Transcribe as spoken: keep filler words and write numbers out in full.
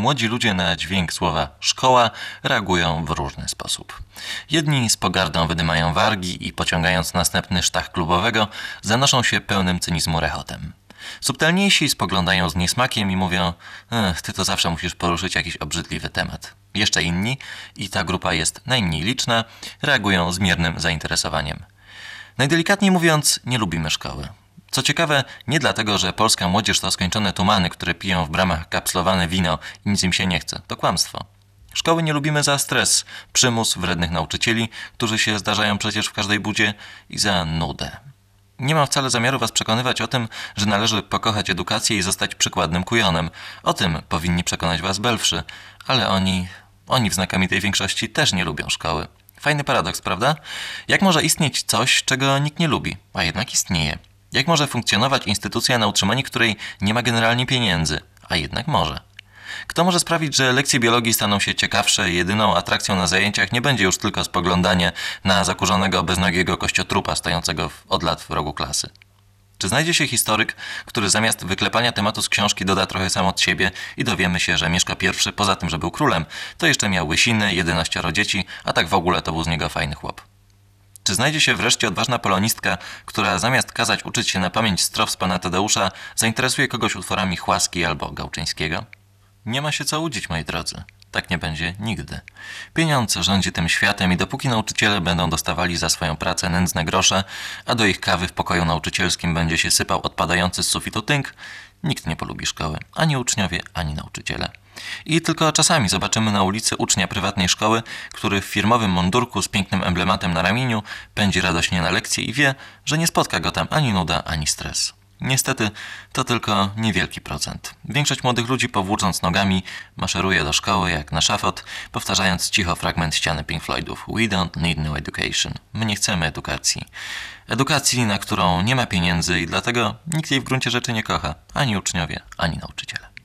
młodzi ludzie na dźwięk słowa szkoła reagują w różny sposób. Jedni z pogardą wydymają wargi i pociągając następny sztach klubowego, zanoszą się pełnym cynizmu rechotem. Subtelniejsi spoglądają z niesmakiem i mówią: Ech, ty to zawsze musisz poruszyć jakiś obrzydliwy temat. Jeszcze inni, i ta grupa jest najmniej liczna, reagują z miernym zainteresowaniem. Najdelikatniej mówiąc, nie lubimy szkoły. Co ciekawe, nie dlatego, że polska młodzież to skończone tumany, które piją w bramach kapslowane wino i nic im się nie chce. To kłamstwo. Szkoły nie lubimy za stres, przymus wrednych nauczycieli, którzy się zdarzają przecież w każdej budzie, i za nudę. Nie mam wcale zamiaru was przekonywać o tym, że należy pokochać edukację i zostać przykładnym kujonem. O tym powinni przekonać was belwszy, ale oni, oni w znakomitej większości też nie lubią szkoły. Fajny paradoks, prawda? Jak może istnieć coś, czego nikt nie lubi, a jednak istnieje? Jak może funkcjonować instytucja, na utrzymanie której nie ma generalnie pieniędzy, a jednak może? Kto może sprawić, że lekcje biologii staną się ciekawsze i jedyną atrakcją na zajęciach nie będzie już tylko spoglądanie na zakurzonego, beznogiego kościotrupa stojącego od lat w rogu klasy? Czy znajdzie się historyk, który zamiast wyklepania tematu z książki doda trochę sam od siebie i dowiemy się, że Mieszko I, poza tym, że był królem, to jeszcze miał łysiny, jedenaścioro dzieci, a tak w ogóle to był z niego fajny chłop? Czy znajdzie się wreszcie odważna polonistka, która zamiast kazać uczyć się na pamięć strof z pana Tadeusza, zainteresuje kogoś utworami Chłaski albo Gałczyńskiego? Nie ma się co łudzić, moi drodzy. Tak nie będzie nigdy. Pieniądz rządzi tym światem i dopóki nauczyciele będą dostawali za swoją pracę nędzne grosze, a do ich kawy w pokoju nauczycielskim będzie się sypał odpadający z sufitu tynk, nikt nie polubi szkoły. Ani uczniowie, ani nauczyciele. I tylko czasami zobaczymy na ulicy ucznia prywatnej szkoły, który w firmowym mundurku z pięknym emblematem na ramieniu pędzi radośnie na lekcję i wie, że nie spotka go tam ani nuda, ani stres. Niestety, to tylko niewielki procent. Większość młodych ludzi, powłócząc nogami, maszeruje do szkoły jak na szafot, powtarzając cicho fragment ściany Pink Floydów: We don't need no education. My nie chcemy edukacji. Edukacji, na którą nie ma pieniędzy i dlatego nikt jej w gruncie rzeczy nie kocha. Ani uczniowie, ani nauczyciele.